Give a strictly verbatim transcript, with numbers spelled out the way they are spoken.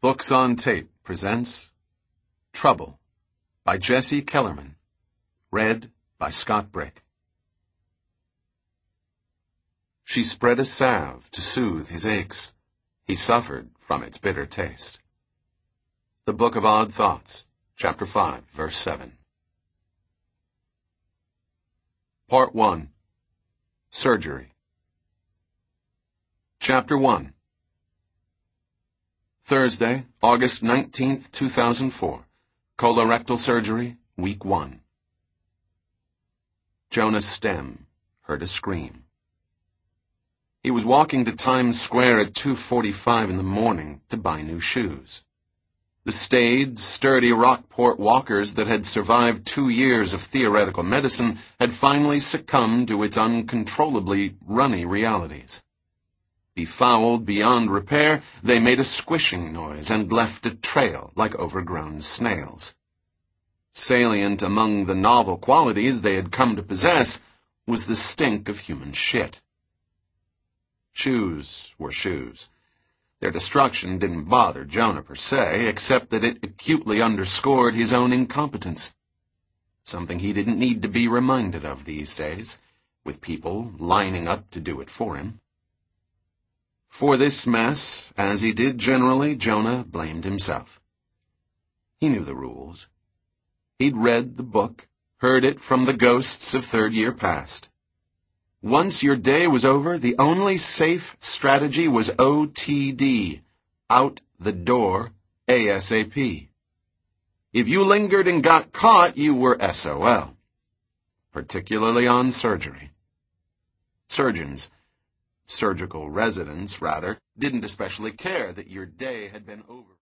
Books on Tape presents Trouble by Jesse Kellerman. Read by Scott Brick. She spread a salve to soothe his aches. He suffered from its bitter taste. The Book of Odd Thoughts, Chapter five, Verse seven. Part one. Surgery. Chapter one. Thursday, August nineteenth, two thousand four. Colorectal surgery, week one. Jonah Stem heard a scream. He was walking to Times Square at two forty-five in the morning to buy new shoes. The staid, sturdy Rockport walkers that had survived two years of theoretical medicine had finally succumbed to its uncontrollably runny realities. Befouled beyond repair, they made a squishing noise and left a trail like overgrown snails. Salient among the novel qualities they had come to possess was the stink of human shit. Shoes were shoes. Their destruction didn't bother Jonah per se, except that it acutely underscored his own incompetence. Something he didn't need to be reminded of these days, with people lining up to do it for him. For this mess, as he did generally, Jonah blamed himself. He knew the rules. He'd read the book, heard it from the ghosts of third year past. Once your day was over, the only safe strategy was O T D, out the door ASAP. If you lingered and got caught, you were S O L, particularly on surgery. Surgeons, surgical residents rather, didn't especially care that your day had been over.